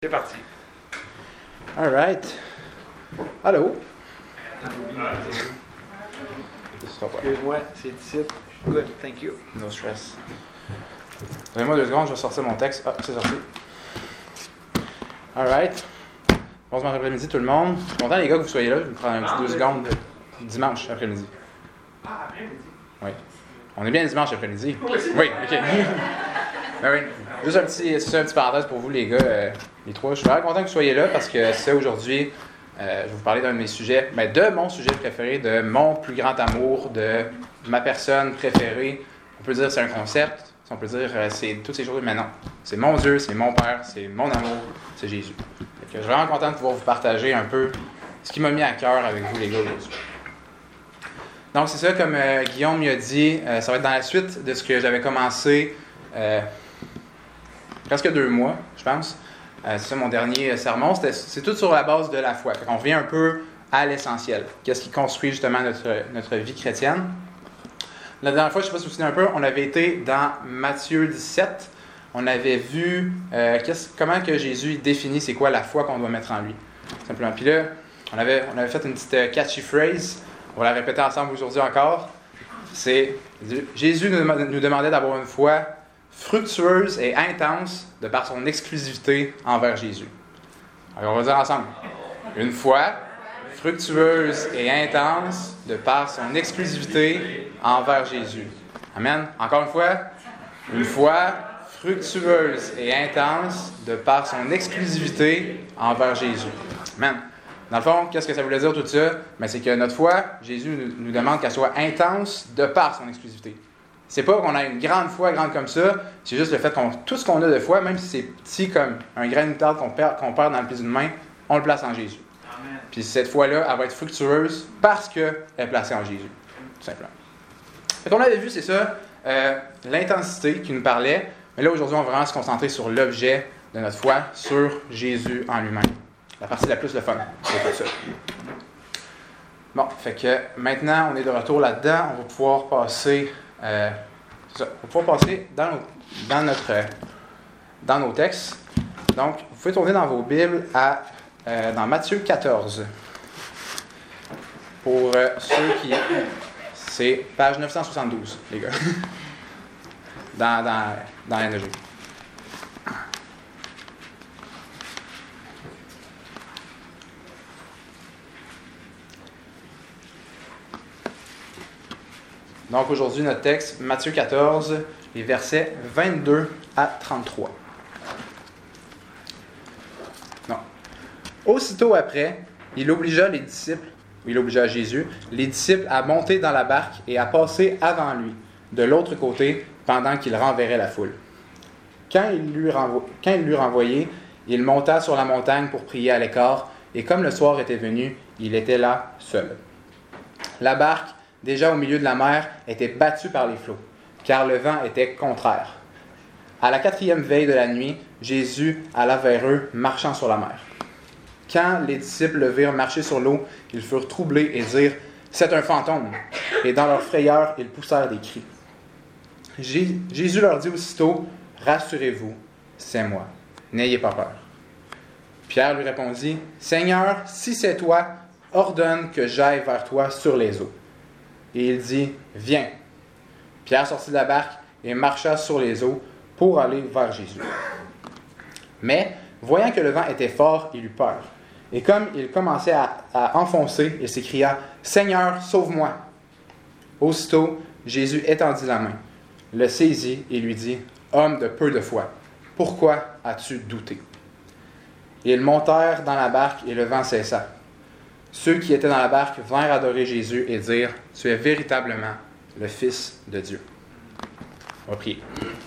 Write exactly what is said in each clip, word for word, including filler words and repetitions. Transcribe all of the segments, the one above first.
C'est parti. All right. Allô? Excuse-moi, c'est ici. Good, thank you. No stress. Donnez-moi deux secondes, je vais sortir mon texte. Ah, c'est sorti. All right. Bon dimanche après-midi, tout le monde. Je suis content, les gars, que vous soyez là. Je vais me prendre un petit deux secondes de dimanche après-midi. Ah, après-midi? Oui. On est bien dimanche après-midi. Oui, OK. Ben oui. Juste un petit, c'est un petit parenthèse pour vous, les gars, euh, les trois. Je suis vraiment content que vous soyez là parce que c'est aujourd'hui, euh, je vais vous parler d'un de mes sujets, ben de mon sujet préféré, de mon plus grand amour, de ma personne préférée. On peut dire que c'est un concept, on peut dire euh, c'est toutes ces choses, mais non. C'est mon Dieu, c'est mon Père, c'est mon amour, c'est Jésus. Donc, je suis vraiment content de pouvoir vous partager un peu ce qui m'a mis à cœur avec vous, les gars, aujourd'hui. Donc, c'est ça, comme euh, Guillaume m'y a dit, euh, ça va être dans la suite de ce que j'avais commencé euh, presque deux mois, je pense. Euh, c'est ça, mon dernier sermon. C'était, c'est tout sur la base de la foi. On revient un peu à l'essentiel. Qu'est-ce qui construit justement notre, notre vie chrétienne? La dernière fois, je ne sais pas si vous vous souvenez un peu, on avait été dans Matthieu dix-sept. On avait vu euh, comment que Jésus définit c'est quoi la foi qu'on doit mettre en lui. Simplement. Puis là, on avait, on avait fait une petite euh, catchy phrase. On va la répéter ensemble aujourd'hui encore. C'est Jésus nous, nous demandait d'avoir une foi fructueuse et intense de par son exclusivité envers Jésus. Alors on va dire ensemble. Une foi fructueuse et intense de par son exclusivité envers Jésus. Amen. Encore une fois. Une foi fructueuse et intense de par son exclusivité envers Jésus. Amen. Dans le fond, qu'est-ce que ça voulait dire tout ça? Bien, c'est que notre foi, Jésus nous, nous demande qu'elle soit intense de par son exclusivité. C'est pas qu'on a une grande foi, grande comme ça, c'est juste le fait qu'on tout ce qu'on a de foi, même si c'est petit comme un grain de moutarde qu'on perd, qu'on perd dans le pli d'une main, on le place en Jésus. Amen. Puis cette foi-là, elle va être fructueuse parce qu'elle est placée en Jésus, tout simplement. Fait qu'on avait vu, c'est ça, euh, l'intensité qui nous parlait, mais là aujourd'hui, on va vraiment se concentrer sur l'objet de notre foi, sur Jésus en lui-même. La partie la plus le fun, c'est tout ça. Bon, fait que maintenant, on est de retour là-dedans, on va pouvoir passer... Euh, c'est ça. On va pouvoir passer dans, nos, dans, notre, dans nos textes. Donc, vous pouvez tourner dans vos Bibles à, euh, dans Matthieu quatorze. Pour euh, ceux qui... C'est page neuf cent soixante-douze, les gars. dans, dans, dans N E G. Donc aujourd'hui, notre texte, Matthieu quatorze, les versets vingt-deux à trente-trois. Non. Aussitôt après, il obligea les disciples, ou il obligea Jésus, les disciples à monter dans la barque et à passer avant lui, de l'autre côté, pendant qu'il renverrait la foule. Quand il l'eut renvo- quand il l'eut renvoyé, il monta sur la montagne pour prier à l'écart, et comme le soir était venu, il était là seul. La barque, déjà au milieu de la mer, était battue par les flots, car le vent était contraire. À la quatrième veille de la nuit, Jésus alla vers eux, marchant sur la mer. Quand les disciples le virent marcher sur l'eau, ils furent troublés et dirent « C'est un fantôme !» Et dans leur frayeur, ils poussèrent des cris. J- Jésus leur dit aussitôt « Rassurez-vous, c'est moi. N'ayez pas peur. » Pierre lui répondit « Seigneur, si c'est toi, ordonne que j'aille vers toi sur les eaux. » Et il dit, « Viens. » Pierre sortit de la barque et marcha sur les eaux pour aller vers Jésus. Mais, voyant que le vent était fort, il eut peur. Et comme il commençait à, à enfoncer, il s'écria, « Seigneur, sauve-moi. » Aussitôt, Jésus étendit la main, le saisit et lui dit, « Homme de peu de foi, pourquoi as-tu douté? » Et ils montèrent dans la barque et le vent cessa. Ceux qui étaient dans la barque vinrent adorer Jésus et dire « Tu es véritablement le Fils de Dieu. » On va prier.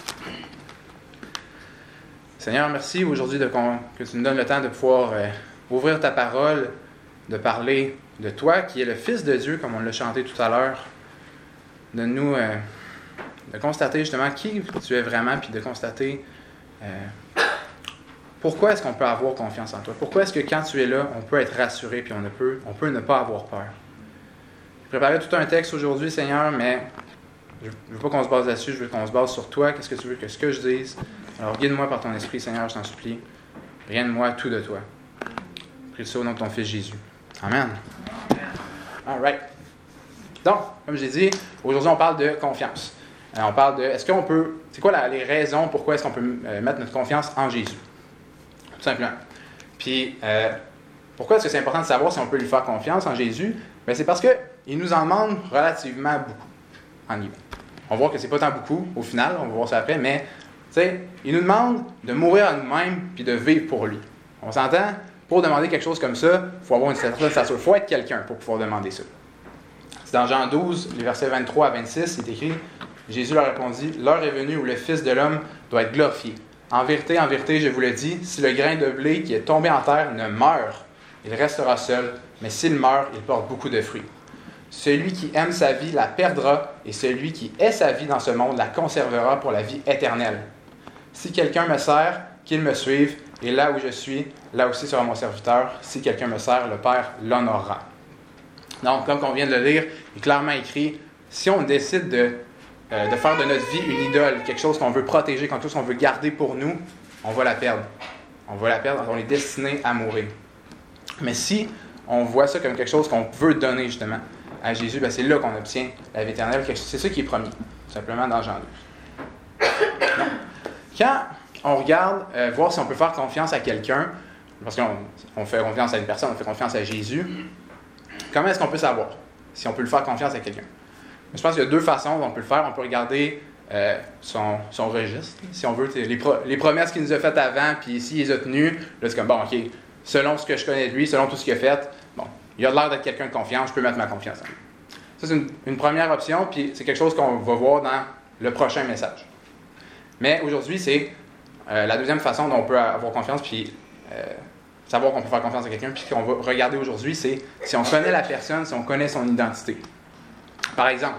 Seigneur, merci aujourd'hui de, que tu nous donnes le temps de pouvoir euh, ouvrir ta parole, de parler de toi qui es le Fils de Dieu, comme on l'a chanté tout à l'heure. De nous, euh, de constater justement qui tu es vraiment, puis de constater euh, pourquoi est-ce qu'on peut avoir confiance en toi? Pourquoi est-ce que quand tu es là, on peut être rassuré puis on ne peut, on peut ne pas avoir peur? J'ai préparé tout un texte aujourd'hui, Seigneur, mais je ne veux pas qu'on se base là-dessus, je veux qu'on se base sur toi. Qu'est-ce que tu veux que ce que je dise? Alors guide-moi par ton esprit, Seigneur, je t'en supplie. Rien de moi, tout de toi. Prie ça au nom de ton Fils Jésus. Amen. All right. Donc, comme j'ai dit, aujourd'hui, on parle de confiance. Euh, on parle de, est-ce qu'on peut, c'est quoi la, les raisons pourquoi est-ce qu'on peut euh, mettre notre confiance en Jésus? Tout simplement. Puis, euh, pourquoi est-ce que c'est important de savoir si on peut lui faire confiance en Jésus? Bien, c'est parce qu'il nous en demande relativement beaucoup, en guillemets. On va voir que c'est pas tant beaucoup, au final, on va voir ça après, mais, tu sais, il nous demande de mourir à nous-mêmes puis de vivre pour lui. On s'entend? Pour demander quelque chose comme ça, il faut avoir une certaine stature. Il faut être quelqu'un pour pouvoir demander ça. C'est dans Jean douze, les versets vingt-trois à vingt-six, il est écrit, Jésus leur répondit, « L'heure est venue où le Fils de l'homme doit être glorifié. En vérité, en vérité, je vous le dis, si le grain de blé qui est tombé en terre ne meurt, il restera seul, mais s'il meurt, il porte beaucoup de fruits. Celui qui aime sa vie la perdra, et celui qui hait sa vie dans ce monde la conservera pour la vie éternelle. Si quelqu'un me sert, qu'il me suive, et là où je suis, là aussi sera mon serviteur. Si quelqu'un me sert, le Père l'honorera. » Donc, comme on vient de le lire, il est clairement écrit, si on décide de, euh, de faire de notre vie une idole, quelque chose qu'on veut protéger, quelque chose qu'on veut garder pour nous, on va la perdre. On va la perdre, on est destiné à mourir. Mais si on voit ça comme quelque chose qu'on veut donner justement à Jésus, bien, c'est là qu'on obtient la vie éternelle. C'est ça qui est promis, tout simplement dans Jean douze. Donc, quand on regarde, euh, voir si on peut faire confiance à quelqu'un, parce qu'on on fait confiance à une personne, on fait confiance à Jésus, comment est-ce qu'on peut savoir si on peut le faire confiance à quelqu'un? Je pense qu'il y a deux façons dont on peut le faire. On peut regarder euh, son, son registre, si on veut, les, pro, les promesses qu'il nous a faites avant, puis s'il les a tenues, là c'est comme, bon, OK, selon ce que je connais de lui, selon tout ce qu'il a fait, bon, il a l'air d'être quelqu'un de confiance, je peux mettre ma confiance en lui. Ça, c'est une, une première option, puis c'est quelque chose qu'on va voir dans le prochain message. Mais aujourd'hui, c'est euh, la deuxième façon dont on peut avoir confiance, puis euh, savoir qu'on peut faire confiance à quelqu'un, puis qu'on va regarder aujourd'hui, c'est si on connaît la personne, si on connaît son identité. Par exemple,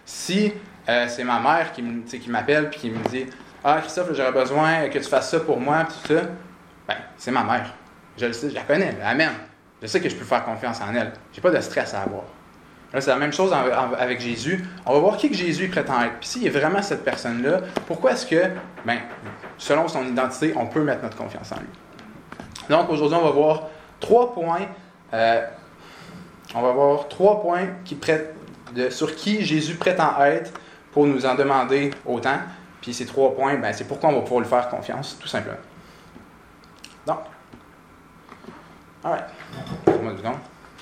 si euh, c'est ma mère qui, me, qui m'appelle puis qui me dit « Ah, Christophe, j'aurais besoin que tu fasses ça pour moi, puis tout ça », bien, c'est ma mère. Je le sais, je la connais, elle m'aime. Je sais que je peux faire confiance en elle. Je n'ai pas de stress à avoir. Là, c'est la même chose en, en, avec Jésus. On va voir qui que Jésus prétend être. Puis s'il est vraiment cette personne-là, pourquoi est-ce que, bien, selon son identité, on peut mettre notre confiance en lui? Donc, aujourd'hui, on va voir trois points. Euh, on va voir trois points qui prêtent de, sur qui Jésus prétend être pour nous en demander autant. Puis ces trois points, bien, c'est pourquoi on va pouvoir lui faire confiance, tout simplement. Donc, all right. Excuse-moi deux secondes.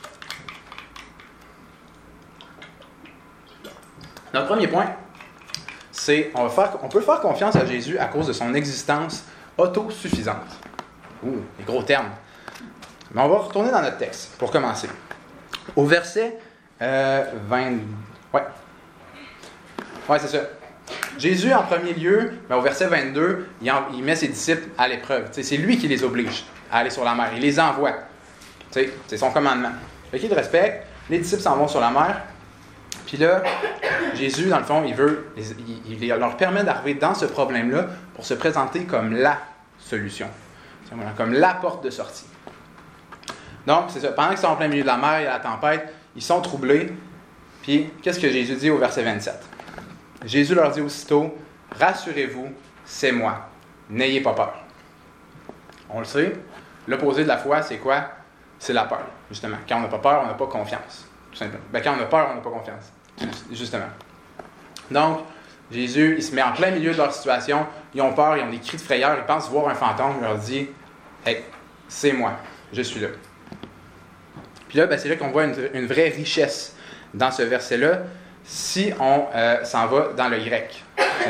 Notre premier point, c'est on va faire, on peut faire confiance à Jésus à cause de son existence autosuffisante. Ouh, des gros termes. Mais on va retourner dans notre texte pour commencer. Au verset euh, vingt. Ouais. Ouais, c'est ça. Jésus, en premier lieu, ben, au verset vingt-deux, il, en, il met ses disciples à l'épreuve. T'sais, c'est lui qui les oblige à aller sur la mer. Il les envoie. T'sais, c'est son commandement. Fait qu'il le respecte. Les disciples s'en vont sur la mer. Puis là, Jésus, dans le fond, il veut, il, il leur permet d'arriver dans ce problème-là pour se présenter comme la solution. Comme la porte de sortie. Donc, c'est ça. Pendant qu'ils sont en plein milieu de la mer, il y a la tempête, ils sont troublés. Puis, qu'est-ce que Jésus dit au verset vingt-sept? Jésus leur dit aussitôt, « Rassurez-vous, c'est moi. N'ayez pas peur. » On le sait, l'opposé de la foi, c'est quoi? C'est la peur, justement. Quand on n'a pas peur, on n'a pas confiance. Tout simplement. Ben, quand on a peur, on n'a pas confiance. Justement. Donc, Jésus, il se met en plein milieu de leur situation. Ils ont peur, ils ont des cris de frayeur, ils pensent voir un fantôme. Il leur dit, « Hey, c'est moi. Je suis là. » Puis là, ben, c'est là qu'on voit une, une vraie richesse dans ce verset-là, si on euh, s'en va dans le grec.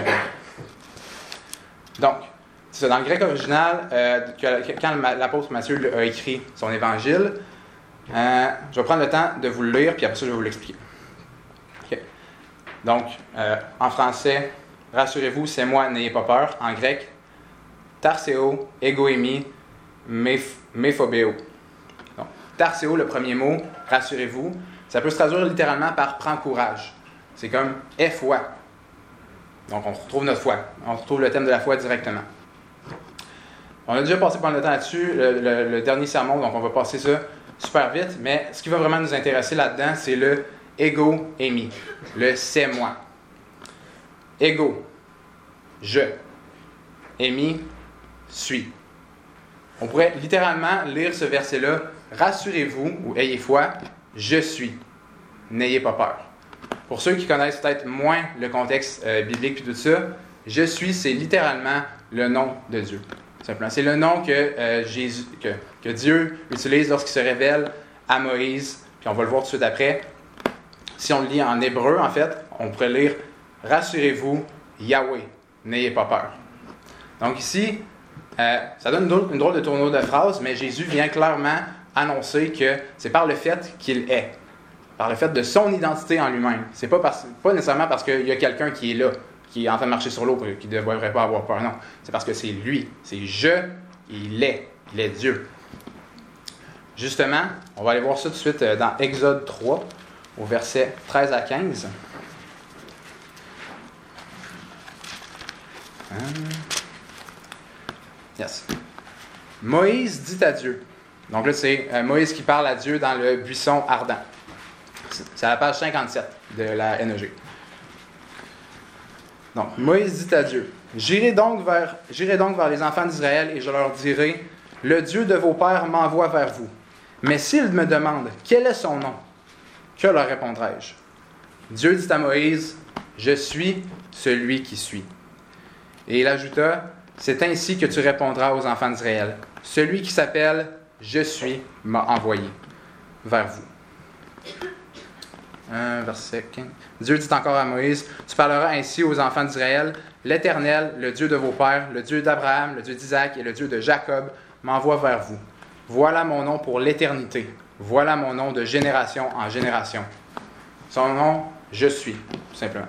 Donc, c'est ça, dans le grec original, euh, quand l'apôtre Matthieu a écrit son évangile, euh, je vais prendre le temps de vous le lire, puis après ça, je vais vous l'expliquer. Okay. Donc, euh, en français, rassurez-vous, c'est moi, n'ayez pas peur. En grec, tarseo, egoemi, mephobeo. Donc, tarseo, le premier mot, rassurez-vous, ça peut se traduire littéralement par prends courage. C'est comme aie foi. Donc, on retrouve notre foi. On retrouve le thème de la foi directement. On a déjà passé pas mal de temps là-dessus, le, le, le dernier sermon, donc on va passer ça super vite, mais ce qui va vraiment nous intéresser là-dedans, c'est le ego émi, le c'est moi. Ego, je. Émi, suis. On pourrait littéralement lire ce verset-là, « Rassurez-vous ou ayez foi, je suis. N'ayez pas peur. » Pour ceux qui connaissent peut-être moins le contexte euh, biblique et tout ça, « Je suis », c'est littéralement le nom de Dieu. Simplement. C'est le nom que, euh, Jésus, que, que Dieu utilise lorsqu'il se révèle à Moïse, puis on va le voir tout de suite après. Si on le lit en hébreu, en fait, on pourrait lire « Rassurez-vous, Yahweh, n'ayez pas peur. » Donc ici, euh, ça donne une drôle, une drôle de tournure de phrase, mais Jésus vient clairement annoncer que c'est par le fait qu'il est, par le fait de son identité en lui-même. C'est pas, parce, pas nécessairement parce qu'il y a quelqu'un qui est là, qui est en train de marcher sur l'eau, qui ne devrait pas avoir peur, non. C'est parce que c'est lui, c'est « je », il est, il est Dieu. Justement, on va aller voir ça tout de suite dans Exode trois, au verset treize à quinze. Yes. Moïse dit à Dieu. Donc là, c'est euh, Moïse qui parle à Dieu dans le buisson ardent. C'est à la page cinquante-sept de la N E G. Donc, Moïse dit à Dieu, « J'irai donc vers, j'irai donc vers les enfants d'Israël et je leur dirai, « Le Dieu de vos pères m'envoie vers vous. Mais s'ils me demandent, quel est son nom, que leur répondrai-je? » Dieu dit à Moïse, « Je suis celui qui suis. » Et il ajouta, « C'est ainsi que tu répondras aux enfants d'Israël. Celui qui s'appelle « Je suis » m'a envoyé vers vous. » Un verset quinze. Dieu dit encore à Moïse, « Tu parleras ainsi aux enfants d'Israël. L'Éternel, le Dieu de vos pères, le Dieu d'Abraham, le Dieu d'Isaac et le Dieu de Jacob, m'envoie vers vous. Voilà mon nom pour l'éternité. Voilà mon nom de génération en génération. » Son nom, « Je suis », tout simplement.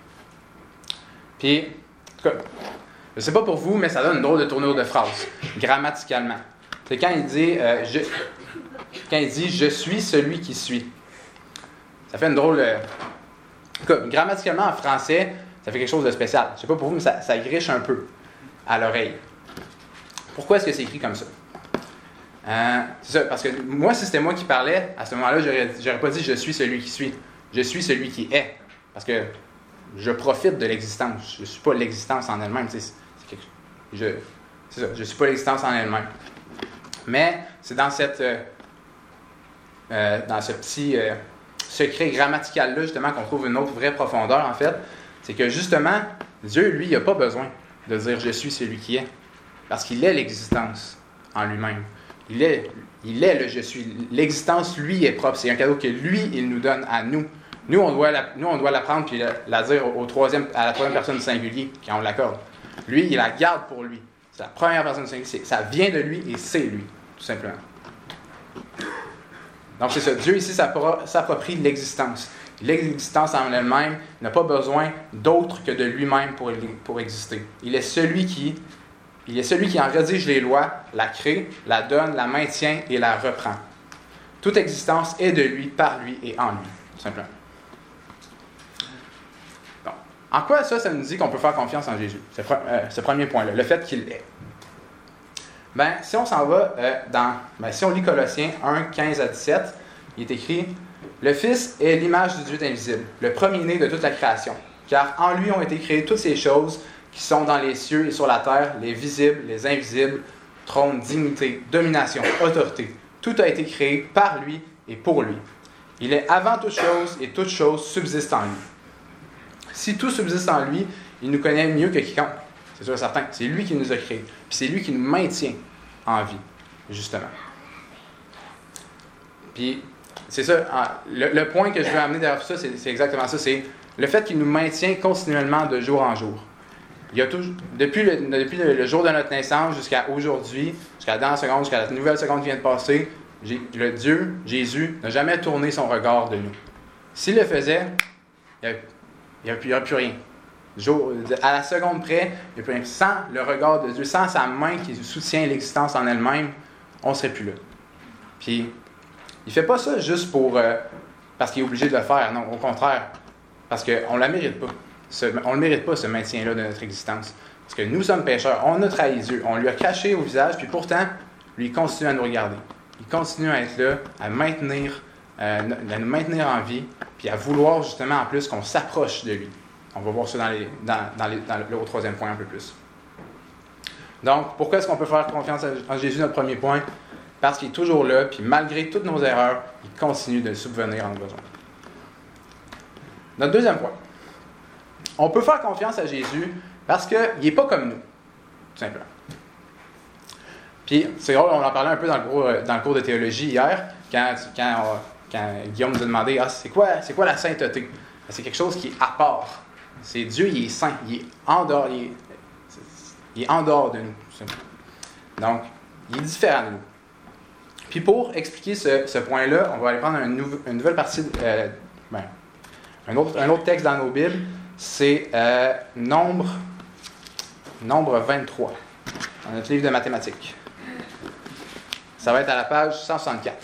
Puis, en tout cas, je ne sais pas pour vous, mais ça donne une drôle de tournure de phrase, grammaticalement. C'est quand il dit, euh, je, quand il dit « Je suis celui qui suis ». Ça fait une drôle de... En tout cas, grammaticalement, en français, ça fait quelque chose de spécial. Je ne sais pas pour vous, mais ça, ça griche un peu à l'oreille. Pourquoi est-ce que c'est écrit comme ça? Euh, c'est ça, parce que moi, si c'était moi qui parlais, à ce moment-là, j'aurais, j'aurais pas dit « Je suis celui qui suis ». Je suis celui qui est. Parce que je profite de l'existence. Je ne suis pas l'existence en elle-même. C'est, c'est quelque, je, c'est ça, je ne suis pas l'existence en elle-même. Mais c'est dans, cette, euh, euh, dans ce petit euh, secret grammatical-là, justement, qu'on trouve une autre vraie profondeur, en fait. C'est que, justement, Dieu, lui, il n'a pas besoin de dire « Je suis celui qui est ». Parce qu'il est l'existence en lui-même. Il est, il est le « je suis ». L'existence, lui, est propre. C'est un cadeau que lui, il nous donne à nous. Nous, on doit la, nous, on doit la prendre et la, la dire au troisième, à la troisième personne singulier quand on l'accorde. Lui, il la garde pour lui. C'est la première personne singulier. Ça vient de lui et c'est lui, tout simplement. Donc, c'est ça. Dieu, ici, s'approprie l'existence. L'existence en elle-même n'a pas besoin d'autre que de lui-même pour, pour exister. Il est celui qui... Il est celui qui en rédige les lois, la crée, la donne, la maintient et la reprend. Toute existence est de lui, par lui et en lui, tout simplement. Bon. En quoi ça, ça nous dit qu'on peut faire confiance en Jésus? Ce, euh, ce premier point-là, le fait qu'il est. Ben, si on s'en va euh, dans... Ben, si on lit Colossiens un, quinze à dix-sept, il est écrit « Le Fils est l'image du Dieu invisible, le premier-né de toute la création, car en lui ont été créées toutes ces choses qui sont dans les cieux et sur la terre, les visibles, les invisibles, trône, dignité, domination, autorité. Tout a été créé par lui et pour lui. Il est avant toute chose et toute chose subsiste en lui. Si tout subsiste en lui, il nous connaît mieux que quiconque. C'est sûr et certain. C'est lui qui nous a créés. Puis c'est lui qui nous maintient en vie, justement. Puis, c'est ça. Le, le point que je veux amener derrière ça, c'est, c'est exactement ça. C'est le fait qu'il nous maintient continuellement de jour en jour. Il y a toujours, depuis, le, depuis le, le jour de notre naissance jusqu'à aujourd'hui, jusqu'à la dernière seconde, jusqu'à la nouvelle seconde qui vient de passer, j'ai, le Dieu, Jésus, n'a jamais tourné son regard de nous. S'il le faisait, il n'y aurait, aurait plus rien. Jour, à la seconde près, il n'y a plus rien. Sans le regard de Dieu, sans sa main qui soutient l'existence en elle-même, on ne serait plus là. Puis, il ne fait pas ça juste pour euh, parce qu'il est obligé de le faire. Non, au contraire, parce qu'on ne la mérite pas. Ce, on ne le mérite pas, ce maintien-là de notre existence. Parce que nous sommes pécheurs, on a trahi Dieu, on lui a caché au visage, puis pourtant, lui, il continue à nous regarder. Il continue à être là, à, maintenir, euh, à nous maintenir en vie, puis à vouloir justement en plus qu'on s'approche de lui. On va voir ça dans, les, dans, dans, les, dans le, le troisième point un peu plus. Donc, pourquoi est-ce qu'on peut faire confiance en Jésus, notre premier point? Parce qu'il est toujours là, puis malgré toutes nos erreurs, il continue de subvenir en nos besoins. Notre deuxième point. On peut faire confiance à Jésus parce qu'il n'est pas comme nous, tout simplement. Puis, c'est drôle, on en parlait un peu dans le cours, dans le cours de théologie hier, quand, quand, quand Guillaume nous a demandé ah, c'est quoi, c'est quoi la sainteté? C'est quelque chose qui est à part. C'est Dieu, il est saint, il est en dehors, il est, il est en dehors de nous. Donc, il est différent de nous. Puis pour expliquer ce, ce point-là, on va aller prendre un nou- une nouvelle partie, euh, ben, un, autre, un autre texte dans nos Bibles, c'est euh, Nombre, Nombre vingt-trois, dans notre livre de mathématiques. Ça va être à la page cent soixante-quatre.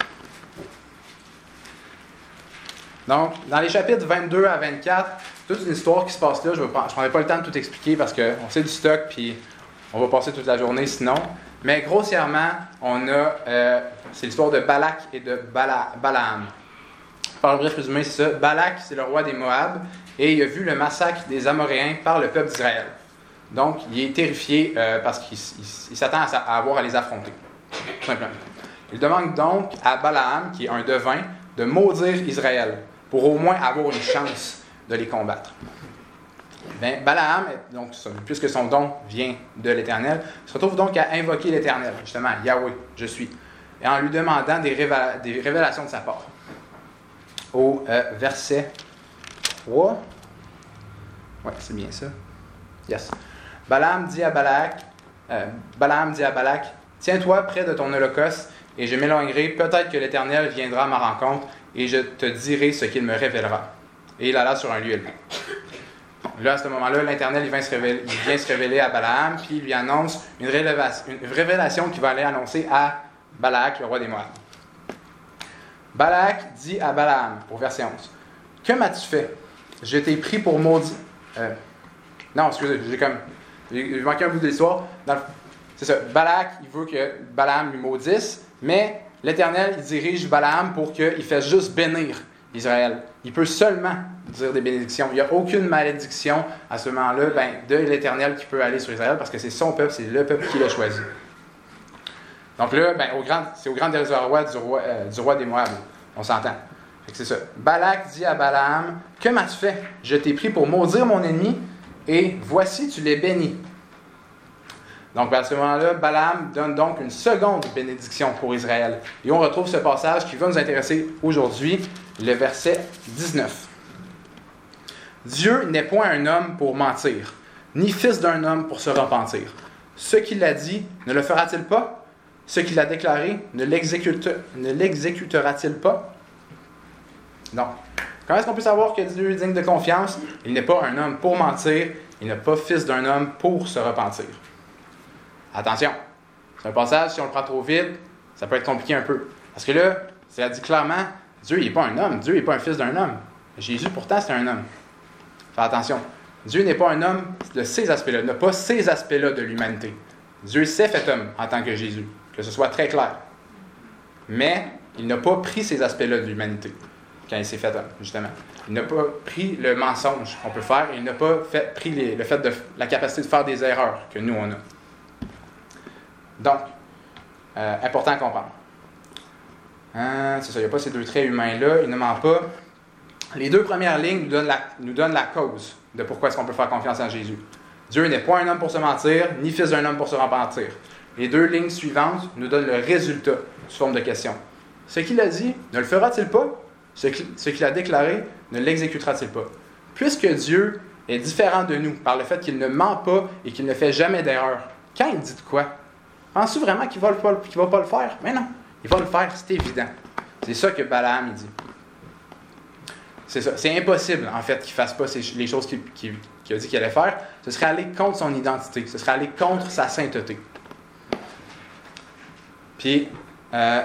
Donc, dans les chapitres vingt-deux à vingt-quatre, toute une histoire qui se passe là, je ne prendrai pas le temps de tout expliquer parce qu'on sait du stock, puis on va passer toute la journée sinon. Mais grossièrement, on a, euh, c'est l'histoire de Balak et de Bala, Balaam. Par le bref résumé, c'est ça. Balak, c'est le roi des Moab, et il a vu le massacre des Amoréens par le peuple d'Israël. Donc, il est terrifié euh, parce qu'il il, il s'attend à, à avoir à les affronter, tout simplement. Il demande donc à Balaam, qui est un devin, de maudire Israël, pour au moins avoir une chance de les combattre. Bien, Balaam, donc, puisque son don vient de l'Éternel, se retrouve donc à invoquer l'Éternel, justement, Yahweh, je suis, et en lui demandant des, révéla- des révélations de sa part. Au euh, verset trois, ouais, c'est bien ça. Yes. Balaam dit à Balak, euh, Balaam dit à Balak, tiens-toi près de ton holocauste, et je m'éloignerai, peut-être que l'Éternel viendra à ma rencontre, et je te dirai ce qu'il me révélera. Et il alla sur un lieu élevé. Là, à ce moment-là, l'Éternel il vient, se révéler, il vient se révéler à Balaam, puis il lui annonce une révélation, une révélation qu'il va aller annoncer à Balak, le roi des Moab. Balak dit à Balaam, au verset onze, « Que m'as-tu fait? Je t'ai pris pour maudit... Euh, non, excusez, j'ai comme... J'ai manqué un bout de l'histoire. Dans le, c'est ça, Balak, il veut que Balaam lui maudisse, mais l'Éternel, il dirige Balaam pour qu'il fasse juste bénir Israël. Il peut seulement dire des bénédictions. Il n'y a aucune malédiction à ce moment-là ben, de l'Éternel qui peut aller sur Israël parce que c'est son peuple, c'est le peuple qui l'a choisi. Donc là, ben, au grand, c'est au grand désarroi du roi, euh, du roi des Moab. On s'entend. Fait que c'est ça. Balak dit à Balaam, « Que m'as-tu fait? Je t'ai pris pour maudire mon ennemi, et voici, tu l'es béni. » Donc, à ce moment-là, Balaam donne donc une seconde bénédiction pour Israël. Et on retrouve ce passage qui va nous intéresser aujourd'hui, le verset dix-neuf. « Dieu n'est point un homme pour mentir, ni fils d'un homme pour se repentir. Ce qu'il a dit, ne le fera-t-il pas? Ce qu'il a déclaré, ne, l'exécute, ne l'exécutera-t-il pas? » Donc, comment est-ce qu'on peut savoir que Dieu est digne de confiance? Il n'est pas un homme pour mentir, il n'est pas fils d'un homme pour se repentir. Attention, c'est un passage, si on le prend trop vite, ça peut être compliqué un peu. Parce que là, ça dit clairement, Dieu n'est pas un homme, Dieu n'est pas un fils d'un homme. Jésus, pourtant, c'est un homme. Fais attention, Dieu n'est pas un homme de ces aspects-là, n'a pas ces aspects-là de l'humanité. Dieu s'est fait homme en tant que Jésus, que ce soit très clair. Mais il n'a pas pris ces aspects-là de l'humanité quand il s'est fait homme, justement. Il n'a pas pris le mensonge qu'on peut faire, il n'a pas fait, pris les, le fait de la capacité de faire des erreurs que nous, on a. Donc, euh, important à comprendre. Hein, c'est ça, il n'y a pas ces deux traits humains-là, il ne ment pas. Les deux premières lignes nous donnent la, nous donnent la cause de pourquoi est-ce qu'on peut faire confiance en Jésus. Dieu n'est pas un homme pour se mentir, ni fils d'un homme pour se repentir. Les deux lignes suivantes nous donnent le résultat sous forme de question. Ce qu'il a dit, ne le fera-t-il pas? Ce qu'il a déclaré, ne l'exécutera-t-il pas? Puisque Dieu est différent de nous par le fait qu'il ne ment pas et qu'il ne fait jamais d'erreur, quand il dit de quoi? Penses-tu vraiment qu'il ne va, va pas le faire? Mais non, il va le faire, c'est évident. C'est ça que Balaam il dit. C'est ça. C'est impossible, en fait, qu'il ne fasse pas ces, les choses qu'il, qu'il, qu'il a dit qu'il allait faire. Ce serait aller contre son identité. Ce serait aller contre sa sainteté. Puis, euh,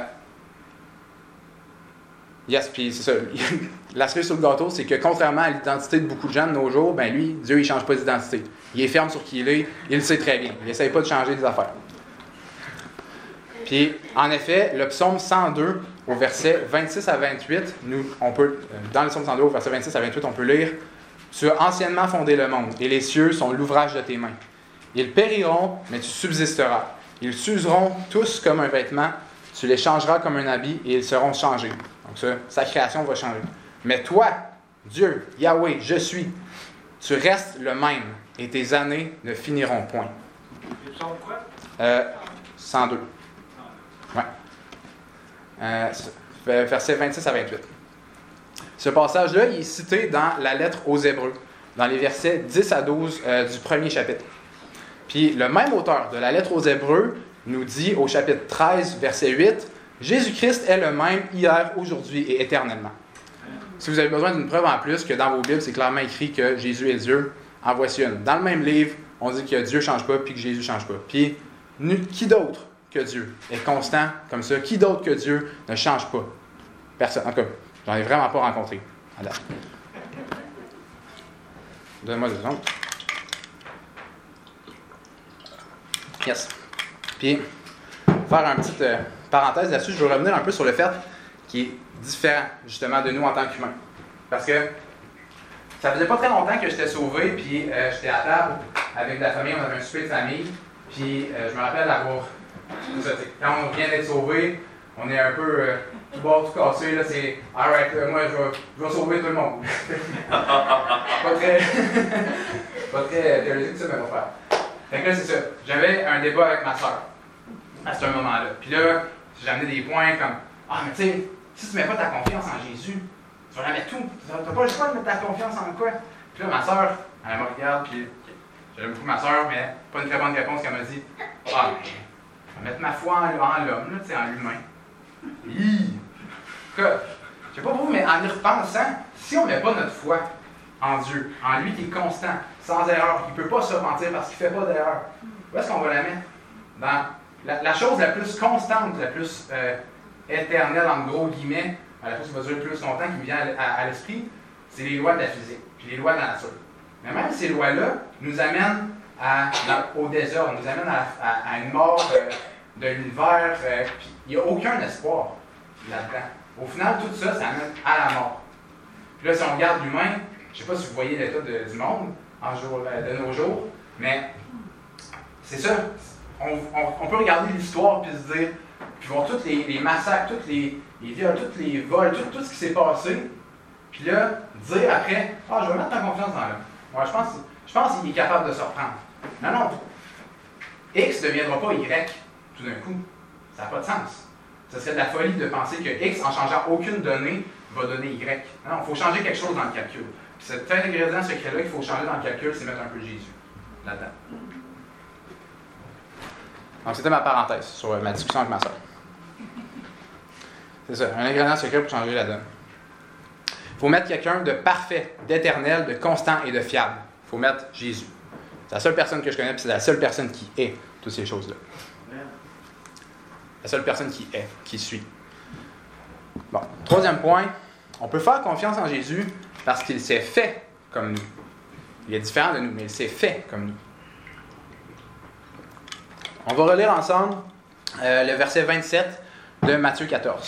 yes, puis c'est ça. La cerise sur le gâteau, c'est que contrairement à l'identité de beaucoup de gens de nos jours, ben lui, Dieu, il ne change pas d'identité. Il est ferme sur qui il est. Il le sait très bien. Il n'essaye pas de changer des affaires. Puis, en effet, le psaume cent deux, au verset vingt-six à vingt-huit, nous, on peut, dans le psaume cent deux, au verset vingt-six à vingt-huit, on peut lire « Tu as anciennement fondé le monde, et les cieux sont l'ouvrage de tes mains. Ils périront, mais tu subsisteras. Ils s'useront tous comme un vêtement, tu les changeras comme un habit et ils seront changés. Donc ça, sa création va changer. Mais toi, Dieu, Yahweh, je suis, tu restes le même et tes années ne finiront point. Le psaume quoi? Euh, cent deux. Ouais. Euh, versets vingt-six à vingt-huit. Ce passage-là, il est cité dans la lettre aux Hébreux, dans les versets dix à douze euh, du premier chapitre. Puis le même auteur de la lettre aux Hébreux nous dit au chapitre treize, verset huit, « Jésus-Christ est le même hier, aujourd'hui et éternellement. » Si vous avez besoin d'une preuve en plus que dans vos Bibles, c'est clairement écrit que Jésus est Dieu, en voici une. Dans le même livre, on dit que Dieu ne change pas puis que Jésus ne change pas. Puis, qui d'autre que Dieu est constant comme ça? Qui d'autre que Dieu ne change pas? Personne. En tout cas, j'en ai vraiment pas rencontré. Donne-moi deux secondes. Yes. Puis, faire une petite euh, parenthèse là-dessus, je veux revenir un peu sur le fait qui est différent, justement, de nous en tant qu'humains. Parce que ça faisait pas très longtemps que j'étais sauvé, puis euh, j'étais à table avec la famille, on avait un souper de famille, puis euh, je me rappelle d'avoir... Quand on vient d'être sauvé, on est un peu euh, tout bord, tout cassé, là, c'est « Alright, euh, moi, je vais, je vais sauver tout le monde. » Pas très... pas très théologique, ça, mais on va faire. Fait que là, c'est ça. J'avais un débat avec ma soeur à ce moment-là. Puis là, j'ai amené des points comme « Ah, mais tu sais, si tu ne mets pas ta confiance en Jésus, tu vas la mettre tout. Tu n'as pas le choix de mettre ta confiance en quoi? » Puis là, ma soeur, elle me regarde, puis j'aime beaucoup ma soeur, mais pas une très bonne réponse qu'elle m'a dit. « Ah, mais je vais mettre ma foi en, en l'homme, là, tu sais, en l'humain. » Hi! Je sais pas pour vous, mais en y repensant, si on ne met pas notre foi en Dieu, en lui qui est constant, sans erreur, qui ne peut pas se repentir parce qu'il ne fait pas d'erreur, où est-ce qu'on va la mettre? Dans la, la chose la plus constante, la plus euh, éternelle, en gros guillemets, la chose qui va durer le plus longtemps, qui me vient à, à, à l'esprit, c'est les lois de la physique, puis les lois de la nature. Mais même ces lois-là nous amènent à, dans, au désordre, nous amènent à, à, à une mort euh, de l'univers, euh, puis il n'y a aucun espoir là-dedans. Au final, tout ça, ça amène à la mort. Puis là, si on regarde l'humain, je ne sais pas si vous voyez l'état de, du monde en jour, euh, de nos jours, mais c'est ça. On, on, on peut regarder l'histoire puis se dire, puis voir tous les, les massacres, tous les, les viols, tous les vols, tout, tout ce qui s'est passé, puis là, dire après, ah, je vais mettre ma confiance dans l'homme. Ouais, je pense, je pense qu'il est capable de se reprendre. Non, non. X ne deviendra pas Y tout d'un coup. Ça n'a pas de sens. Ce serait de la folie de penser que X, en changeant aucune donnée, va donner Y. Non, il faut changer quelque chose dans le calcul. Puis cet ingrédient secret-là qu'il faut changer dans le calcul, c'est mettre un peu de Jésus là-dedans. Donc, c'était ma parenthèse sur ma discussion avec ma soeur. C'est ça, un ingrédient secret pour changer la donne. Il faut mettre quelqu'un de parfait, d'éternel, de constant et de fiable. Il faut mettre Jésus. C'est la seule personne que je connais, puis c'est la seule personne qui est toutes ces choses-là. La seule personne qui est, qui suit. Bon, troisième point, on peut faire confiance en Jésus parce qu'il s'est fait comme nous. Il est différent de nous, mais il s'est fait comme nous. On va relire ensemble euh, le verset vingt-sept de Matthieu quatorze.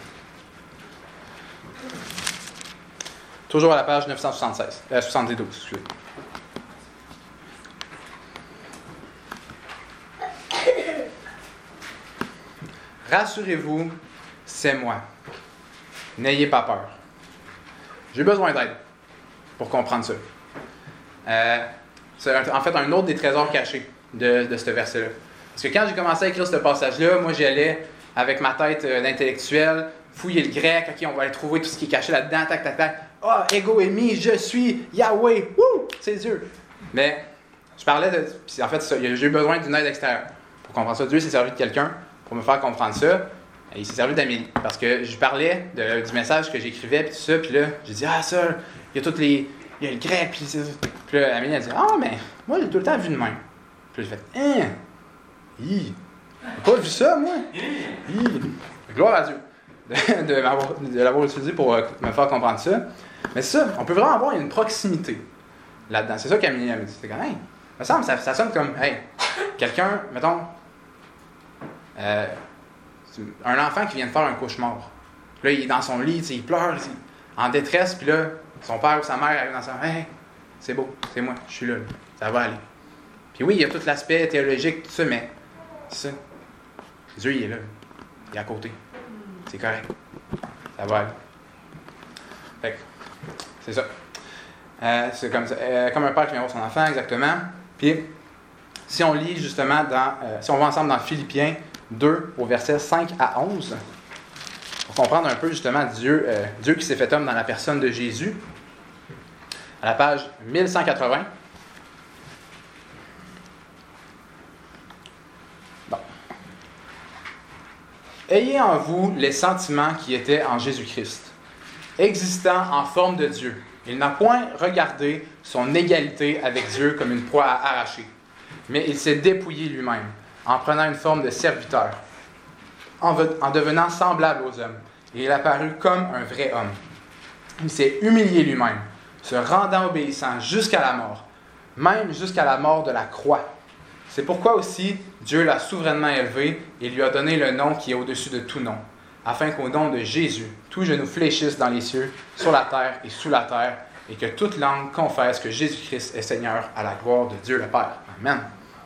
Toujours à la page neuf cent soixante-seize, euh, soixante-douze, excusez. Rassurez-vous, c'est moi. N'ayez pas peur. J'ai besoin d'aide pour comprendre ça. Euh, c'est en fait un autre des trésors cachés de, de ce verset-là. Parce que quand j'ai commencé à écrire ce passage-là, moi j'y allais avec ma tête euh, d'intellectuel, fouiller le grec, ok, on va aller trouver tout ce qui est caché là-dedans, tac, tac, tac. Ah, oh, ego emi, je suis Yahweh, wouh, c'est Dieu. Mais je parlais de. Puis en fait, ça, j'ai eu besoin d'une aide extérieure pour comprendre ça. Dieu s'est servi de quelqu'un pour me faire comprendre ça. Et il s'est servi d'Amélie. Parce que je parlais de, du message que j'écrivais, puis tout ça, puis là, j'ai dit, ah, ça, il y a toutes les. Il y a le grec, puis ça. Puis là, Amélie a dit, ah, mais moi, j'ai tout le temps vu de même. Puis là, j'ai fait, hein, hi, j'ai pas vu ça, moi. Hi. Gloire à Dieu de, de, m'avoir, de l'avoir utilisé pour euh, me faire comprendre ça. Mais c'est ça, on peut vraiment avoir une proximité là-dedans. C'est ça qu'Amélie m'a dit. C'est comme, hey, me semble, ça, ça sonne comme, hey, quelqu'un, mettons, euh, un enfant qui vient de faire un cauchemar. Là, il est dans son lit, il pleure, il est en détresse, puis là, son père ou sa mère arrive dans son hey, c'est beau, c'est moi, je suis là, là, ça va aller. Puis oui, il y a tout l'aspect théologique, tout ça, mais c'est ça. Dieu, il est là. Il est à côté. C'est correct. Ça va aller. Fait que, c'est ça. Euh, c'est comme, ça. Euh, comme un père qui vient voir son enfant, exactement. Puis, si on lit justement dans, euh, si on va ensemble dans Philippiens deux, au verset cinq à onze, pour comprendre un peu justement Dieu, euh, Dieu qui s'est fait homme dans la personne de Jésus, à la page mille cent quatre-vingts. Bon. Ayez en vous les sentiments qui étaient en Jésus-Christ, existant en forme de Dieu. Il n'a point regardé son égalité avec Dieu comme une proie à arracher, mais il s'est dépouillé lui-même, en prenant une forme de serviteur, en, ve- en devenant semblable aux hommes, et il apparut comme un vrai homme. Il s'est humilié lui-même, se rendant obéissant jusqu'à la mort, même jusqu'à la mort de la croix. C'est pourquoi aussi Dieu l'a souverainement élevé et lui a donné le nom qui est au-dessus de tout nom, afin qu'au nom de Jésus, tout genou fléchisse dans les cieux, sur la terre et sous la terre, et que toute langue confesse que Jésus-Christ est Seigneur à la gloire de Dieu le Père. Amen.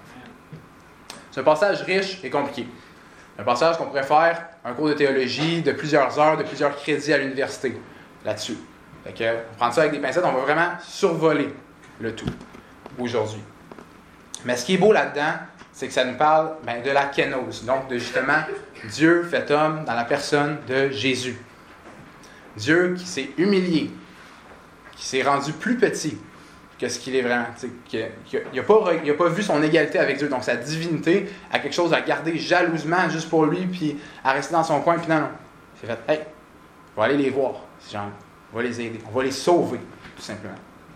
C'est un passage riche et compliqué. Un passage qu'on pourrait faire un cours de théologie de plusieurs heures, de plusieurs crédits à l'université là-dessus. Fait que, on prend ça avec des pincettes, on va vraiment survoler le tout aujourd'hui. Mais ce qui est beau là-dedans, c'est que ça nous parle ben, de la kénose, donc de justement Dieu fait homme dans la personne de Jésus. Dieu qui s'est humilié, qui s'est rendu plus petit que ce qu'il est vraiment. Qu'il n'a pas, pas vu son égalité avec Dieu, donc sa divinité a quelque chose à garder jalousement juste pour lui, puis à rester dans son coin, puis non, non. Il s'est fait, hey, on va aller les voir, ces gens, on va les aider, on va les sauver, tout simplement.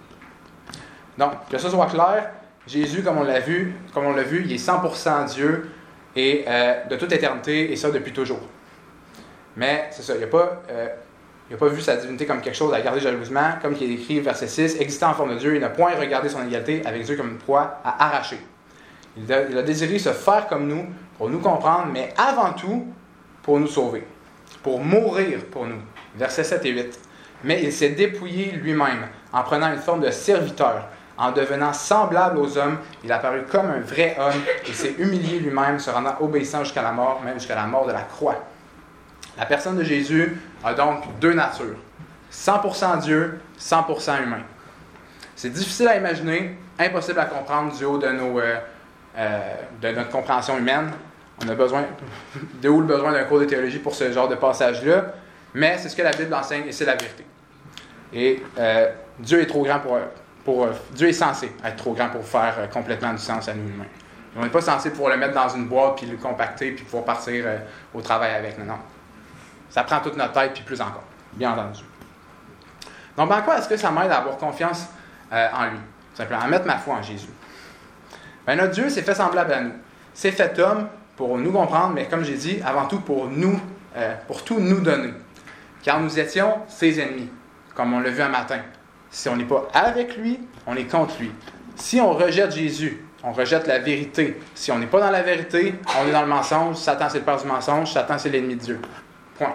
Donc, que ça soit clair, Jésus, comme on l'a vu, comme on l'a vu, il est cent pour cent Dieu et euh, de toute éternité, et ça depuis toujours. Mais c'est ça, il n'a pas, euh, pas vu sa divinité comme quelque chose à garder jalousement, comme il est écrit, verset six, existant en forme de Dieu, il n'a point regardé son égalité avec Dieu comme une proie à arracher. Il a, il a désiré se faire comme nous, pour nous comprendre, mais avant tout, pour nous sauver, pour mourir pour nous. Versets sept et huit. Mais il s'est dépouillé lui-même, en prenant une forme de serviteur. En devenant semblable aux hommes, il apparut comme un vrai homme. Il s'est humilié lui-même, se rendant obéissant jusqu'à la mort, même jusqu'à la mort de la croix. La personne de Jésus a donc deux natures. cent pour cent Dieu, cent pour cent humain. C'est difficile à imaginer, impossible à comprendre du haut de, nos, euh, euh, de notre compréhension humaine. On a besoin, de où le besoin d'un cours de théologie pour ce genre de passage-là. Mais c'est ce que la Bible enseigne et c'est la vérité. Et euh, Dieu est trop grand pour... Pour, Dieu est censé être trop grand pour faire euh, complètement du sens à nous humains. On n'est pas censé pouvoir le mettre dans une boîte, puis le compacter, puis pouvoir partir euh, au travail avec. Non, non. Ça prend toute notre tête, puis plus encore. Bien entendu. Donc, en quoi est-ce que ça m'aide à avoir confiance euh, en lui? Simplement, à mettre ma foi en Jésus. Bien, notre Dieu s'est fait semblable à nous. S'est fait homme pour nous comprendre, mais comme j'ai dit, avant tout pour nous, euh, pour tout nous donner. Car nous étions ses ennemis, comme on l'a vu un matin. Si on n'est pas avec lui, on est contre lui. Si on rejette Jésus, on rejette la vérité. Si on n'est pas dans la vérité, on est dans le mensonge. Satan, c'est le père du mensonge. Satan, c'est l'ennemi de Dieu. Point.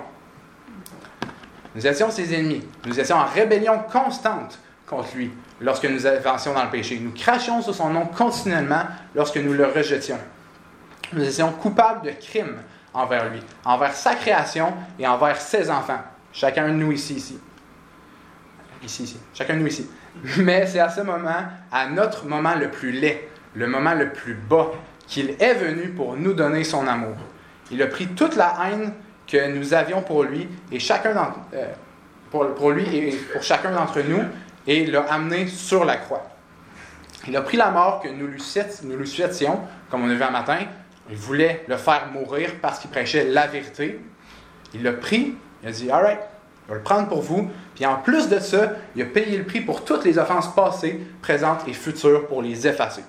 Nous étions ses ennemis. Nous étions en rébellion constante contre lui lorsque nous avancions dans le péché. Nous crachions sur son nom continuellement lorsque nous le rejetions. Nous étions coupables de crimes envers lui, envers sa création et envers ses enfants. Chacun de nous ici, ici. Ici, ici. Chacun de nous ici. Mais c'est à ce moment, à notre moment le plus laid, le moment le plus bas, qu'il est venu pour nous donner son amour. Il a pris toute la haine que nous avions pour lui, et chacun d'entre, euh, pour, pour lui et pour chacun d'entre nous, et l'a amené sur la croix. Il a pris la mort que nous lui, nous lui souhaitions, comme on a vu un matin. Il voulait le faire mourir parce qu'il prêchait la vérité. Il l'a pris, il a dit « All right, je vais le prendre pour vous. » Puis en plus de ça, il a payé le prix pour toutes les offenses passées, présentes et futures pour les effacer.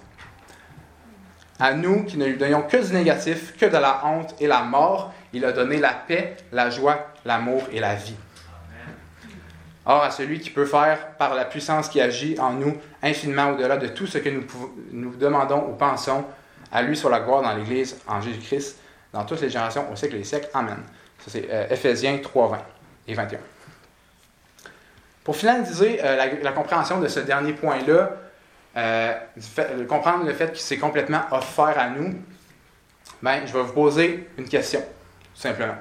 À nous, qui ne lui donnions que du négatif, que de la honte et la mort, il a donné la paix, la joie, l'amour et la vie. Or, à celui qui peut faire, par la puissance qui agit en nous, infiniment au-delà de tout ce que nous, nous demandons ou pensons, à lui soit la gloire dans l'Église, en Jésus-Christ, dans toutes les générations, au siècle des siècles. Amen. Ça, c'est euh, Éphésiens trois, vingt et vingt et un. Pour finaliser euh, la, la compréhension de ce dernier point-là, euh, fait, comprendre le fait qu'il s'est complètement offert à nous, ben, je vais vous poser une question, tout simplement.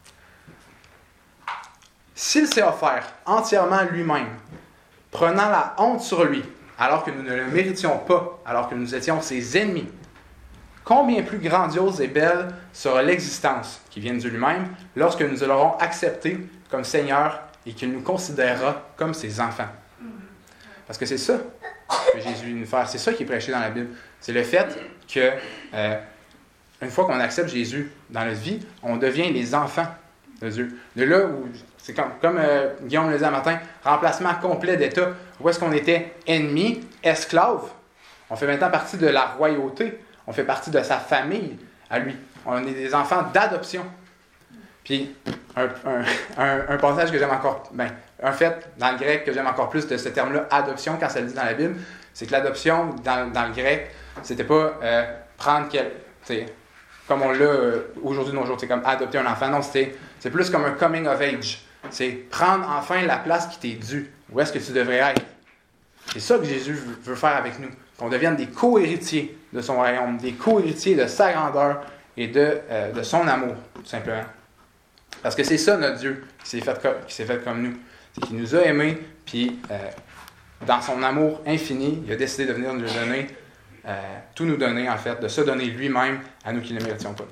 S'il s'est offert entièrement lui-même, prenant la honte sur lui, alors que nous ne le méritions pas, alors que nous étions ses ennemis, combien plus grandiose et belle sera l'existence qui vient de lui-même lorsque nous l'aurons accepté comme Seigneur et qu'il nous considérera comme ses enfants. Parce que c'est ça que Jésus nous fait. C'est ça qui est prêché dans la Bible. C'est le fait que, euh, une fois qu'on accepte Jésus dans notre vie, on devient les enfants de Dieu. De là où, c'est comme, comme euh, Guillaume le disait un matin, remplacement complet d'État. Où est-ce qu'on était ennemis, esclaves? On fait maintenant partie de la royauté. On fait partie de sa famille à lui. On est des enfants d'adoption. Puis, un, un, un, un passage que j'aime encore, ben, un fait dans le grec que j'aime encore plus de ce terme-là, adoption, quand ça le dit dans la Bible, c'est que l'adoption, dans, dans le grec, c'était pas euh, prendre quel, comme on l'a euh, aujourd'hui de nos jours, c'est comme adopter un enfant. Non, c'était, c'est plus comme un coming of age. C'est prendre enfin la place qui t'est due. Où est-ce que tu devrais être? C'est ça que Jésus veut, veut faire avec nous. Qu'on devienne des co-héritiers de son royaume, des co-héritiers de sa grandeur et de, euh, de son amour, tout simplement. Parce que c'est ça notre Dieu qui s'est fait comme, qui s'est fait comme nous. C'est qu'il nous a aimés, puis euh, dans son amour infini, il a décidé de venir nous donner, euh, tout nous donner en fait, de se donner lui-même à nous qui ne le méritions pas.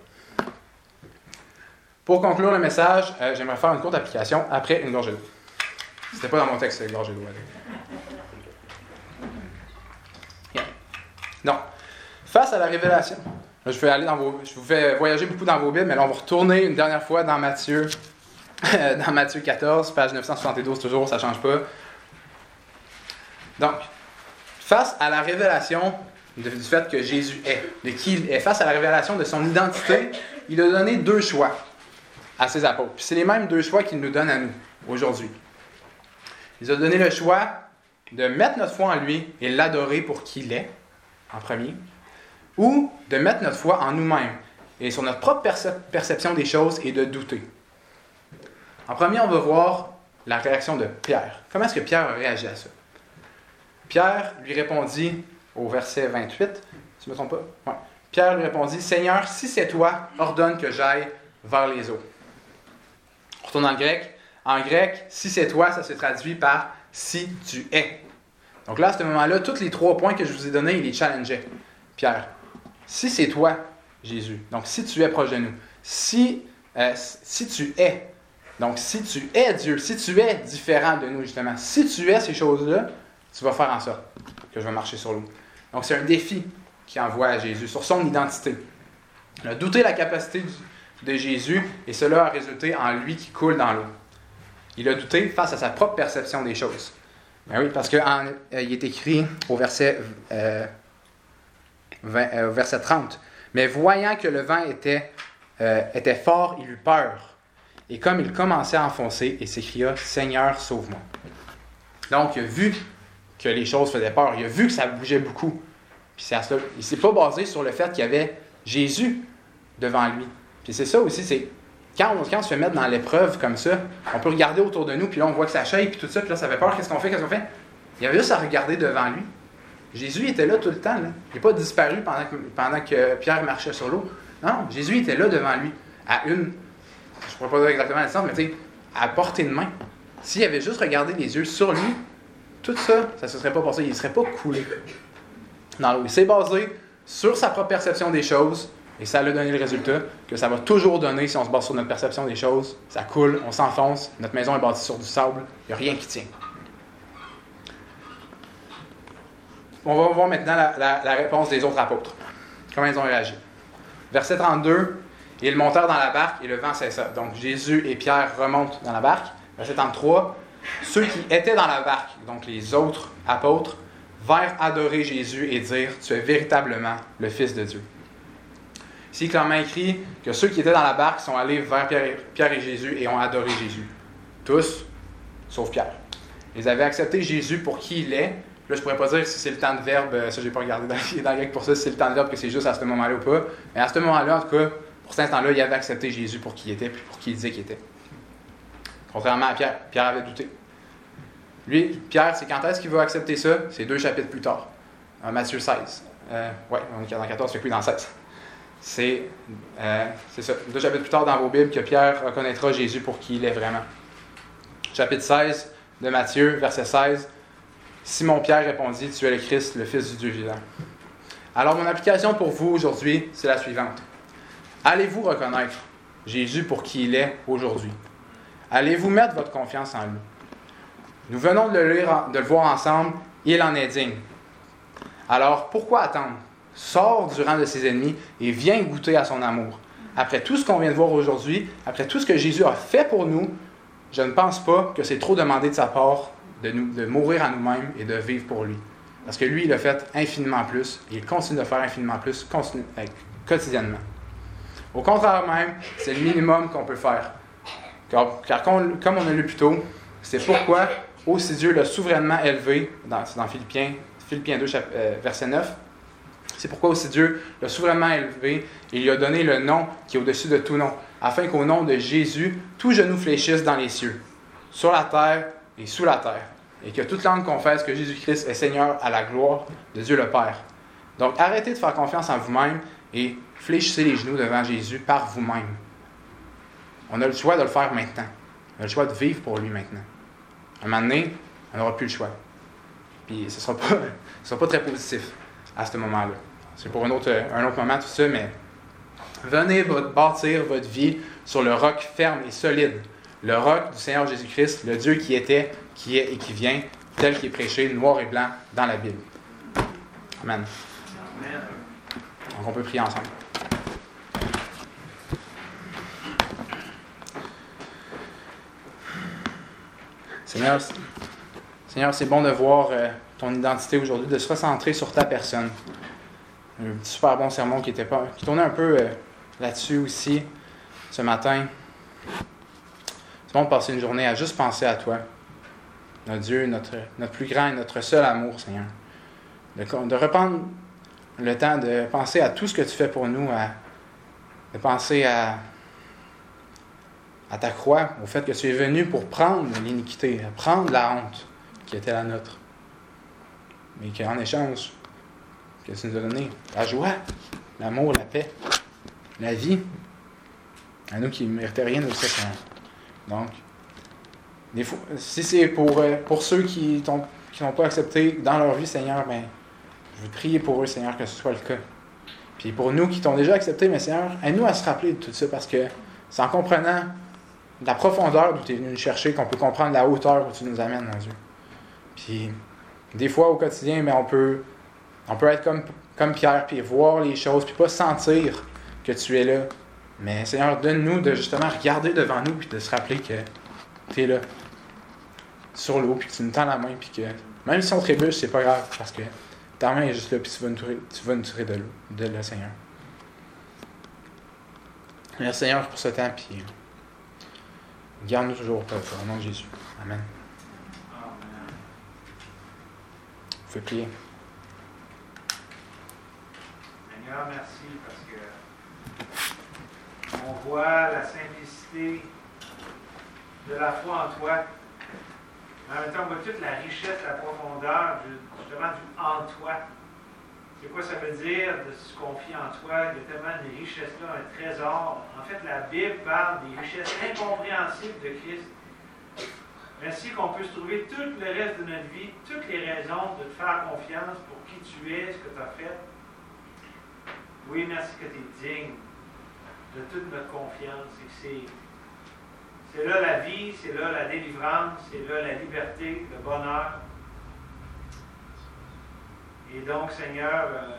Pour conclure le message, euh, j'aimerais faire une courte application après une gorgée d'eau. C'était pas dans mon texte, une gorgée d'eau. Yeah. Donc, face à la révélation, là, je vais aller dans vos, je vous fais voyager beaucoup dans vos Bibles, mais là, on va retourner une dernière fois dans Matthieu, dans Matthieu quatorze, page neuf cent soixante-douze, toujours, ça ne change pas. Donc, face à la révélation de, du fait que Jésus est, de qui il est, face à la révélation de son identité, il a donné deux choix à ses apôtres. Puis c'est les mêmes deux choix qu'il nous donne à nous, aujourd'hui. Il nous a donné le choix de mettre notre foi en lui et l'adorer pour qui il est, en premier, ou de mettre notre foi en nous-mêmes et sur notre propre percep- perception des choses et de douter. En premier, on va voir la réaction de Pierre. Comment est-ce que Pierre a réagi à ça? Pierre lui répondit au verset vingt-huit, si je ne me trompe pas. Ouais. Pierre lui répondit, « Seigneur, si c'est toi, ordonne que j'aille vers les eaux. » On retourne en grec. En grec, « si c'est toi », ça se traduit par « si tu es ». Donc là, à ce moment-là, tous les trois points que je vous ai donnés, il les challengeait. Pierre, si c'est toi, Jésus, donc si tu es proche de nous, si, euh, si tu es, donc si tu es Dieu, si tu es différent de nous, justement, si tu es ces choses-là, tu vas faire en sorte que je vais marcher sur l'eau. Donc c'est un défi qu'il envoie à Jésus sur son identité. Il a douté la capacité de Jésus et cela a résulté en lui qui coule dans l'eau. Il a douté face à sa propre perception des choses. Ben oui, parce qu'il euh, est écrit au verset, euh, vingt, euh, verset trente. Mais voyant que le vent était, euh, était fort, il eut peur. Et comme il commençait à enfoncer, il s'écria, Seigneur, sauve-moi. Donc, il a vu que les choses faisaient peur. Il a vu que ça bougeait beaucoup. Puis c'est à cela. Il ne s'est pas basé sur le fait qu'il y avait Jésus devant lui. Puis c'est ça aussi, c'est quand on, quand on se fait mettre dans l'épreuve comme ça, on peut regarder autour de nous, puis là on voit que ça chaille, puis tout ça, puis là ça fait peur. Qu'est-ce qu'on fait? Qu'est-ce qu'on fait? Il y avait juste à regarder devant lui. Jésus était là tout le temps. Là. Il n'est pas disparu pendant que, pendant que Pierre marchait sur l'eau. Non, Jésus était là devant lui, à une, je ne pourrais pas dire exactement la distance, mais tu sais, à portée de main. S'il avait juste regardé les yeux sur lui, tout ça, ça ne se serait pas passé. Il ne serait pas coulé dans l'eau. Il s'est basé sur sa propre perception des choses, et ça a donné le résultat que ça va toujours donner si on se base sur notre perception des choses. Ça coule, on s'enfonce, notre maison est bâtie sur du sable, il n'y a rien qui tient. On va voir maintenant la, la, la réponse des autres apôtres. Comment ils ont réagi. Verset trente-deux, « Ils montèrent dans la barque et le vent cessa. » Donc Jésus et Pierre remontent dans la barque. Verset trente-trois, « Ceux qui étaient dans la barque, donc les autres apôtres, vinrent adorer Jésus et dire, « Tu es véritablement le Fils de Dieu. » Ici, clairement écrit que ceux qui étaient dans la barque sont allés vers Pierre et, Pierre et Jésus et ont adoré Jésus. Tous, sauf Pierre. Ils avaient accepté Jésus pour qui il est. Là, je ne pourrais pas dire si c'est le temps de verbe, ça, je n'ai pas regardé dans, dans le grec pour ça, si c'est le temps de verbe, que c'est juste à ce moment-là ou pas. Mais à ce moment-là, en tout cas, pour cet instant-là, il avait accepté Jésus pour qui il était, puis pour qui il disait qu'il était. Contrairement à Pierre, Pierre avait douté. Lui, Pierre, c'est quand est-ce qu'il va accepter ça? C'est deux chapitres plus tard. euh, Matthieu seize. Euh, oui, on est dans quatorze, fait que oui, dans seize. C'est, euh, c'est ça. Deux chapitres plus tard dans vos Bibles que Pierre reconnaîtra Jésus pour qui il est vraiment. Chapitre seize de Matthieu, verset seize. Simon-Pierre répondit, tu es le Christ, le Fils du Dieu vivant. Alors, mon application pour vous aujourd'hui, c'est la suivante. Allez-vous reconnaître Jésus pour qui il est aujourd'hui? Allez-vous mettre votre confiance en lui? Nous venons de le lire, de le voir ensemble, il en est digne. Alors, pourquoi attendre? Sors du rang de ses ennemis et viens goûter à son amour. Après tout ce qu'on vient de voir aujourd'hui, après tout ce que Jésus a fait pour nous, je ne pense pas que c'est trop demandé de sa part de, nous, de mourir à nous-mêmes et de vivre pour lui. Parce que lui, il a fait infiniment plus et il continue de faire infiniment plus continue, euh, quotidiennement. Au contraire même, c'est le minimum qu'on peut faire. Car, car comme, comme on a lu plus tôt, c'est pourquoi aussi Dieu l'a souverainement élevé, dans, c'est dans Philippiens, Philippiens deux, chap, euh, verset neuf, c'est pourquoi aussi Dieu l'a souverainement élevé et lui a donné le nom qui est au-dessus de tout nom, afin qu'au nom de Jésus, tout genou fléchisse dans les cieux, sur la terre et sous la terre, et que toute langue confesse que Jésus-Christ est Seigneur à la gloire de Dieu le Père. Donc arrêtez de faire confiance en vous-même et fléchissez les genoux devant Jésus par vous-même. On a le choix de le faire maintenant. On a le choix de vivre pour lui maintenant. Un moment donné, on n'aura plus le choix. Puis ce ne sera pas, ce sera pas très positif à ce moment-là. C'est pour un autre, un autre moment tout ça, mais venez bâtir votre vie sur le roc ferme et solide. Le roc du Seigneur Jésus-Christ, le Dieu qui était, qui est et qui vient, tel qu'il est prêché noir et blanc dans la Bible. Amen. Donc on peut prier ensemble. Seigneur, Seigneur, c'est bon de voir euh, ton identité aujourd'hui, de se recentrer sur ta personne. Un super bon sermon qui, était pas, qui tournait un peu euh, là-dessus aussi ce matin. C'est bon de passer une journée à juste penser à toi, notre Dieu, notre, notre plus grand et notre seul amour, Seigneur. De, de reprendre le temps de penser à tout ce que tu fais pour nous, à, de penser à, à ta croix, au fait que tu es venu pour prendre l'iniquité, prendre la honte qui était la nôtre. Mais qu'en échange, que tu nous as donné la joie, l'amour, la paix, la vie, à nous qui ne méritaient rien de ça, Seigneur. Donc, des fois, si c'est pour, pour ceux qui t'ont, qui n'ont pas accepté dans leur vie, Seigneur, ben, je veux prier pour eux, Seigneur, que ce soit le cas. Puis pour nous qui t'ont déjà accepté, mais Seigneur, aide-nous à se rappeler de tout ça, parce que c'est en comprenant la profondeur d'où tu es venu nous chercher qu'on peut comprendre la hauteur où tu nous amènes, mon Dieu. Puis, des fois, au quotidien, ben, on peut, on peut être comme, comme Pierre, puis voir les choses, puis pas sentir que tu es là. Mais Seigneur, donne-nous de justement regarder devant nous, puis de se rappeler que tu es là, sur l'eau, puis que tu nous tends la main, puis que même si on trébuche, c'est pas grave, parce que ta main est juste là, puis tu vas nous tirer, tu vas nous tirer de l'eau, de là, Seigneur. Merci Seigneur pour ce temps, puis garde-nous toujours, Père, au nom de Jésus. Amen. Vous pouvez prier. Seigneur, merci parce que on voit la simplicité de la foi en toi. Mais en même temps, on voit toute la richesse, la profondeur, justement, du en toi. C'est quoi ça veut dire de se confier en toi? Il y a tellement de richesses là, un trésor. En fait, la Bible parle des richesses incompréhensibles de Christ. Merci qu'on peut se trouver tout le reste de notre vie, toutes les raisons de te faire confiance pour qui tu es, ce que tu as fait. Oui, merci que tu es digne de toute notre confiance et que c'est, c'est là la vie, c'est là la délivrance, c'est là la liberté, le bonheur. Et donc, Seigneur, euh,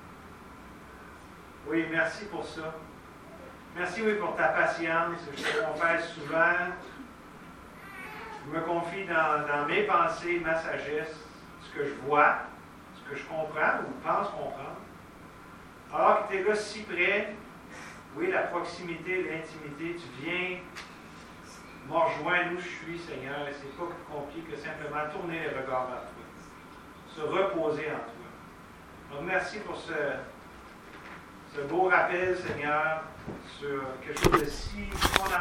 oui, merci pour ça. Merci, oui, pour ta patience. Je te confesse souvent. Je me confie dans, dans mes pensées, ma sagesse, ce que je vois, ce que je comprends ou pense comprendre. Alors que tu es là si près, oui, la proximité, l'intimité, tu viens me rejoindre où je suis, Seigneur, et c'est pas plus compliqué que simplement tourner les regards vers toi, se reposer en toi. Donc, merci pour ce, ce beau rappel, Seigneur, sur quelque chose de si fondamental.